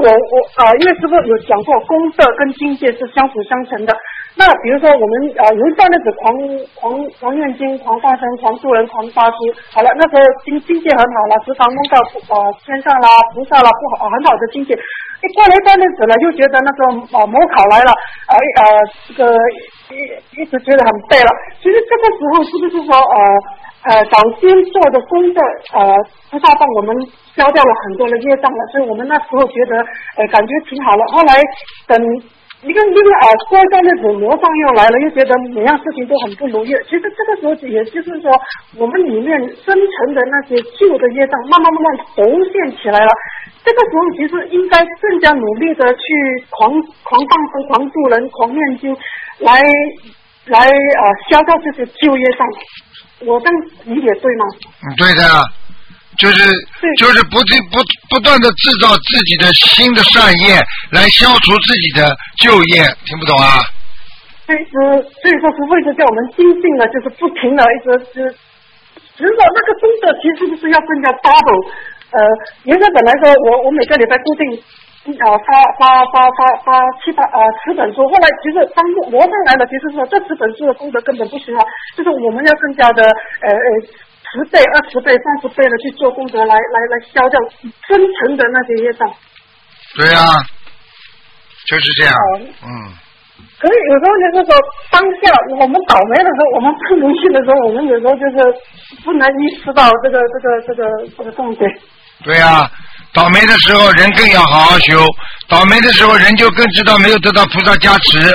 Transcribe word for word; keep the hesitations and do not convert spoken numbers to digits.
我我啊、呃，因为师傅有讲过，功德跟境界是相辅相成的。那比如说我们呃有一段日子狂狂狂念经、狂放生、狂助人、狂发心，好了，那时候境境界很好了，时常梦到呃天上啦、菩萨啦，不好、呃、很好的境界。一过了一段日子了，又觉得那时候呃模考来了，呃呃这个一一直觉得很背了。其实这个时候是不是说呃呃早先做的功德呃菩萨帮我们消掉了很多的业障了，所以我们那时候觉得呃感觉挺好了。后来等。一个一个啊，过一段日子魔障又来了，又觉得每样事情都很不如意。其实这个时候也就是说，我们里面深层的那些旧的业障，慢慢慢慢浮现起来了。这个时候其实应该更加努力的去狂狂放生、狂助人、狂念经，来来啊消掉这些旧业障。我这样理解对吗？ 嗯，对的。就是就是不不不不断的制造自己的新的善业，来消除自己的旧业，听不懂啊？ 所以说，所以说师父一直叫我们精进了，就是不停的一直是，只是说那个功德其实是要更加 double。呃，原来本来说我我每个礼拜固定啊、呃、发发发发发七八啊十本书，后来其实当魔上来了，其实说这十本书的功德根本不行啊，就是我们要更加的呃呃。十倍、二十倍、三十倍的去做功德，来来来消掉深层的那些业障。 对呀、啊，就是这样。嗯。 可是有时候就是说，当下我们倒霉的时候，我们不如意的时候，我们有时候就是不能意识到这个这个这个这个重点。 对呀、啊，倒霉的时候人更要好好修，倒霉的时候人就更知道没有得到菩萨加持。